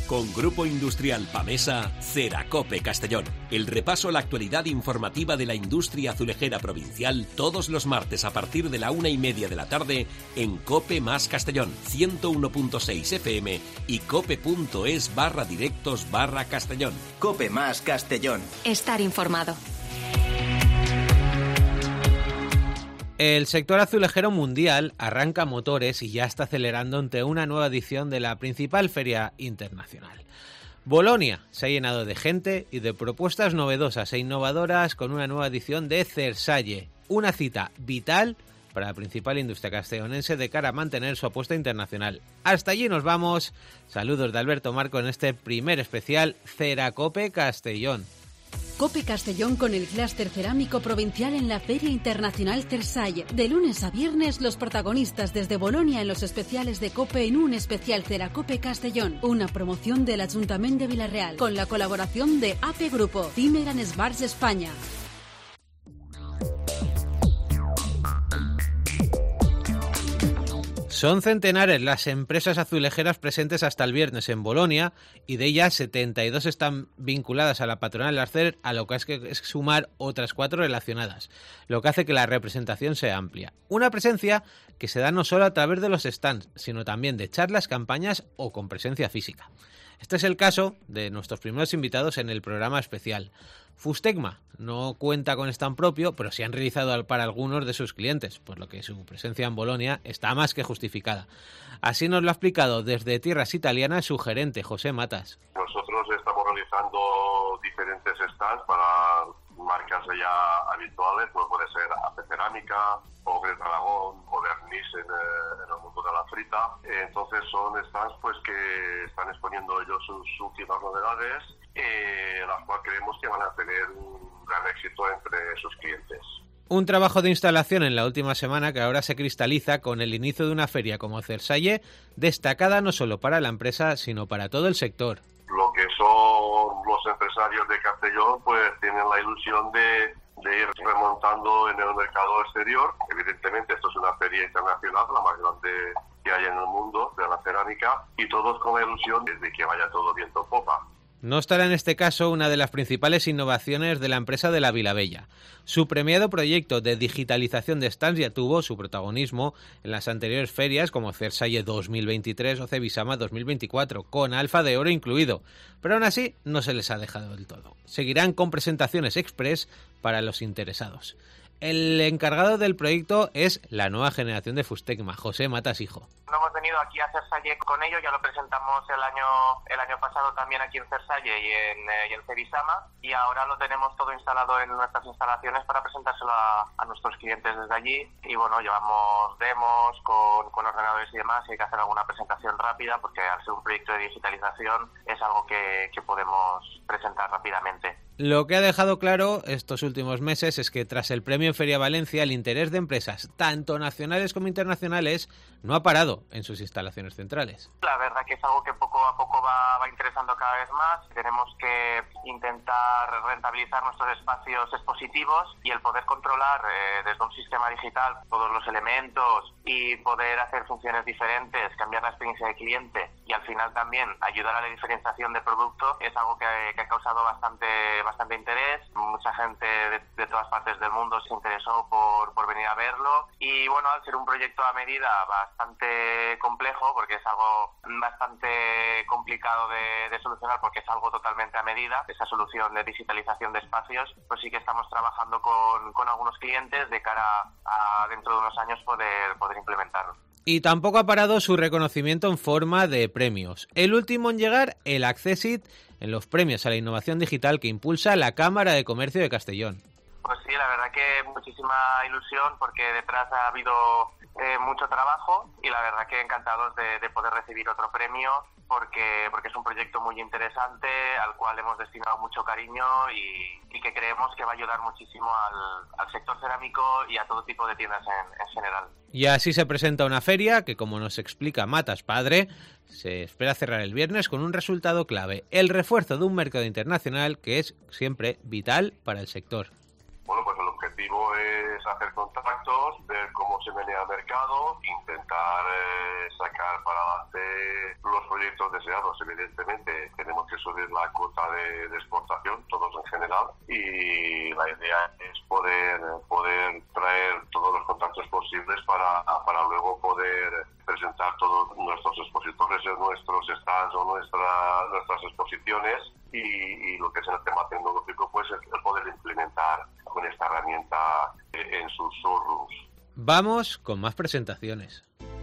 Con Grupo Industrial Pamesa, Ceracope Castellón. El repaso a la actualidad informativa de la industria azulejera provincial todos los martes a partir de la 1:30 de la tarde en Cope más Castellón, 101.6 FM y cope.es/directos/Castellón. Cope más Castellón. Estar informado. El sector azulejero mundial arranca motores y ya está acelerando ante una nueva edición de la principal feria internacional. Bolonia se ha llenado de gente y de propuestas novedosas e innovadoras con una nueva edición de Cersalle, una cita vital para la principal industria castellonense de cara a mantener su apuesta internacional. Hasta allí nos vamos. Saludos de Alberto Marco en este primer especial Ceracope Castellón. Cope Castellón con el clúster cerámico provincial en la Feria Internacional Cersalle. De lunes a viernes, los protagonistas desde Bolonia en los especiales de Cope en un especial Ceracope Castellón. Una promoción del Ayuntamiento de Villarreal con la colaboración de AP Grupo, Zimmer & Sbarts España. Son centenares las empresas azulejeras presentes hasta el viernes en Bolonia y de ellas 72 están vinculadas a la patronal Arcer, a lo que es sumar otras 4 relacionadas, lo que hace que la representación sea amplia. Una presencia que se da no solo a través de los stands, sino también de charlas, campañas o con presencia física. Este es el caso de nuestros primeros invitados en el programa especial. Fustecma no cuenta con stand propio, pero sí han realizado para algunos de sus clientes, por lo que su presencia en Bolonia está más que justificada. Así nos lo ha explicado desde tierras italianas su gerente, José Matas. Nosotros estamos realizando diferentes stands para marcas ya habituales, como puede ser AP Cerámica, o Gres Aragón, o Vernis en el mundo de la frita. Entonces son stands pues que están exponiendo ellos sus últimas novedades, las cuales creemos que van a tener un gran éxito entre sus clientes. Un trabajo de instalación en la última semana que ahora se cristaliza con el inicio de una feria como Cersalle, destacada no solo para la empresa, sino para todo el sector. Lo que son los empresarios de Castellón, pues tienen la ilusión de ir remontando en el mercado exterior. Evidentemente esto es una feria internacional, la más grande que hay en el mundo de la cerámica, y todos con la ilusión de que vaya todo viento en popa. No estará en este caso una de las principales innovaciones de la empresa de la Vilabella. Su premiado proyecto de digitalización de stands ya tuvo su protagonismo en las anteriores ferias como Cersalle 2023 o Cebisama 2024, con Alfa de Oro incluido, pero aún así no se les ha dejado del todo. Seguirán con presentaciones express para los interesados. El encargado del proyecto es la nueva generación de Fustecma, José Matas Hijo. No hemos venido aquí a Cersalle con ello, ya lo presentamos el año pasado también aquí en Cersalle y en Cebisama, y ahora lo tenemos todo instalado en nuestras instalaciones para presentárselo a nuestros clientes desde allí. Y bueno, llevamos demos con ordenadores y demás, y hay que hacer alguna presentación rápida porque al ser un proyecto de digitalización es algo que podemos presentar rápidamente. Lo que ha dejado claro estos últimos meses es que tras el premio en Feria Valencia, el interés de empresas, tanto nacionales como internacionales, no ha parado en sus instalaciones centrales. La verdad que es algo que poco a poco va interesando cada vez más. Tenemos que intentar rentabilizar nuestros espacios expositivos y el poder controlar desde un sistema digital todos los elementos y poder hacer funciones diferentes, cambiar la experiencia de cliente y al final también ayudar a la diferenciación de producto es algo que ha causado bastante interés. Mucha gente de todas partes del mundo se interesó por venir a verlo, y bueno, al ser un proyecto a medida bastante complejo, porque es algo bastante complicado de solucionar, porque es algo totalmente a medida, esa solución de digitalización de espacios, pues sí que estamos trabajando con algunos clientes de cara a dentro de unos años poder implementarlo. Y tampoco ha parado su reconocimiento en forma de premios. El último en llegar, el Accessit, en los premios a la innovación digital que impulsa la Cámara de Comercio de Castellón. Pues sí, la verdad que muchísima ilusión porque detrás ha habido mucho trabajo y la verdad que encantados de poder recibir otro premio porque es un proyecto muy interesante al cual hemos destinado mucho cariño y que creemos que va a ayudar muchísimo al sector cerámico y a todo tipo de tiendas en general. Y así se presenta una feria que, como nos explica Matas Padre, se espera cerrar el viernes con un resultado clave: el refuerzo de un mercado internacional que es siempre vital para el sector. Bueno, pues el objetivo objetivo es hacer contactos, ver cómo se menea el mercado, intentar sacar para adelante los proyectos deseados. Evidentemente tenemos que subir la cuota de exportación, todos en general, y la idea es poder traer todos los contactos posibles para luego poder presentar todos nuestros expositores en nuestros stands o nuestras exposiciones, y lo que es el tema tecnológico, pues el poder implementar con esta herramienta en sus showrooms. Vamos con más presentaciones.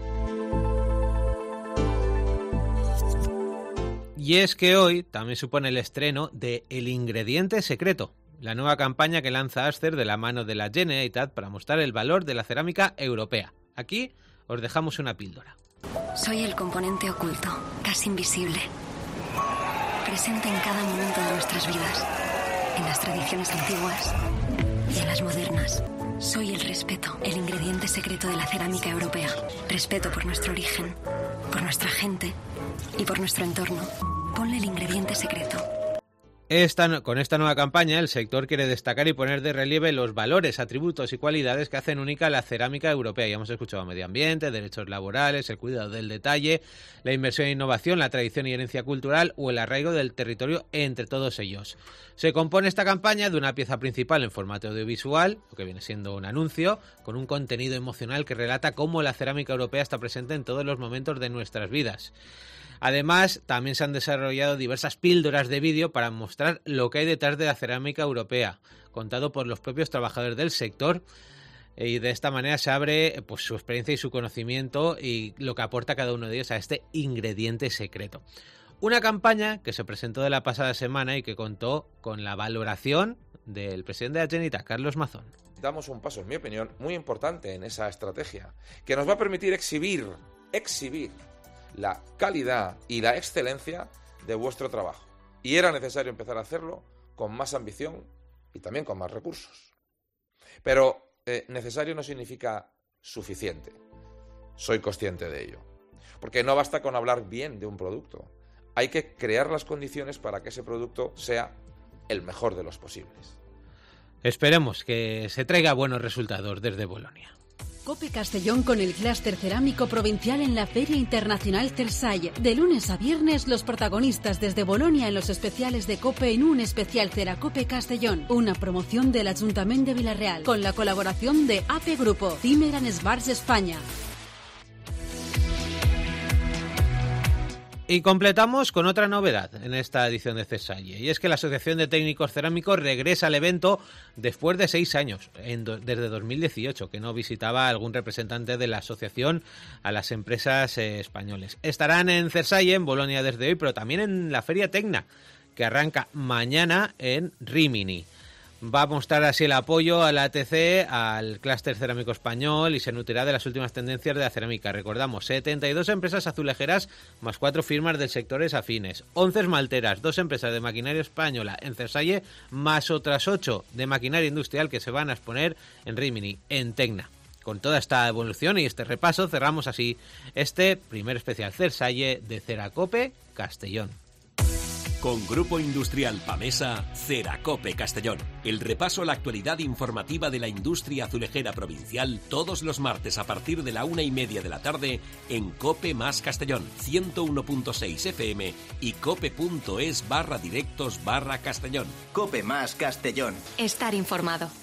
Y es que hoy también supone el estreno de El Ingrediente Secreto, la nueva campaña que lanza Ascer de la mano de la Generalitat para mostrar el valor de la cerámica europea. Aquí os dejamos una píldora. Soy el componente oculto, casi invisible, presente en cada momento de nuestras vidas, en las tradiciones antiguas y en las modernas. Soy el respeto, el ingrediente secreto de la cerámica europea. Respeto por nuestro origen, por nuestra gente y por nuestro entorno. Ponle el ingrediente secreto. Con esta nueva campaña, el sector quiere destacar y poner de relieve los valores, atributos y cualidades que hacen única la cerámica europea. Ya hemos escuchado medio ambiente, derechos laborales, el cuidado del detalle, la inversión e innovación, la tradición y herencia cultural o el arraigo del territorio, entre todos ellos. Se compone esta campaña de una pieza principal en formato audiovisual, lo que viene siendo un anuncio, con un contenido emocional que relata cómo la cerámica europea está presente en todos los momentos de nuestras vidas. Además, también se han desarrollado diversas píldoras de vídeo para mostrar lo que hay detrás de la cerámica europea, contado por los propios trabajadores del sector, y de esta manera se abre pues su experiencia y su conocimiento y lo que aporta cada uno de ellos a este ingrediente secreto. Una campaña que se presentó de la pasada semana y que contó con la valoración del presidente de la Generalitat, Carlos Mazón. Damos un paso, en mi opinión, muy importante en esa estrategia, que nos va a permitir exhibir la calidad y la excelencia de vuestro trabajo. Y era necesario empezar a hacerlo con más ambición y también con más recursos. Pero necesario no significa suficiente. Soy consciente de ello. Porque no basta con hablar bien de un producto. Hay que crear las condiciones para que ese producto sea el mejor de los posibles. Esperemos que se traiga buenos resultados desde Bolonia. COPE Castellón con el clúster cerámico provincial en la Feria Internacional Cersalle. De lunes a viernes, los protagonistas desde Bolonia en los especiales de COPE en un especial Ceracope Castellón. Una promoción del Ayuntamiento de Vila-real con la colaboración de AP Grupo, Zimmer & Schwarz España. Y completamos con otra novedad en esta edición de Cersalle, y es que la Asociación de Técnicos Cerámicos regresa al evento después de 6 años, desde 2018, que no visitaba algún representante de la asociación a las empresas españoles. Estarán en Cersalle, en Bolonia desde hoy, pero también en la Feria Tecna, que arranca mañana en Rímini. Va a mostrar así el apoyo a la ATC, al clúster cerámico español, y se nutrirá de las últimas tendencias de la cerámica. Recordamos, 72 empresas azulejeras más 4 firmas del sectores afines, 11 esmalteras, 2 empresas de maquinaria española en Cersalle, más otras 8 de maquinaria industrial que se van a exponer en Rímini, en Tecna. Con toda esta evolución y este repaso, cerramos así este primer especial Cersalle de Ceracope Castellón. Con Grupo Industrial Pamesa, Ceracope Castellón. El repaso a la actualidad informativa de la industria azulejera provincial todos los martes a partir de la 1:30 de la tarde en COPE más Castellón, 101.6 FM y cope.es/directos/Castellón. COPE más Castellón. Estar informado.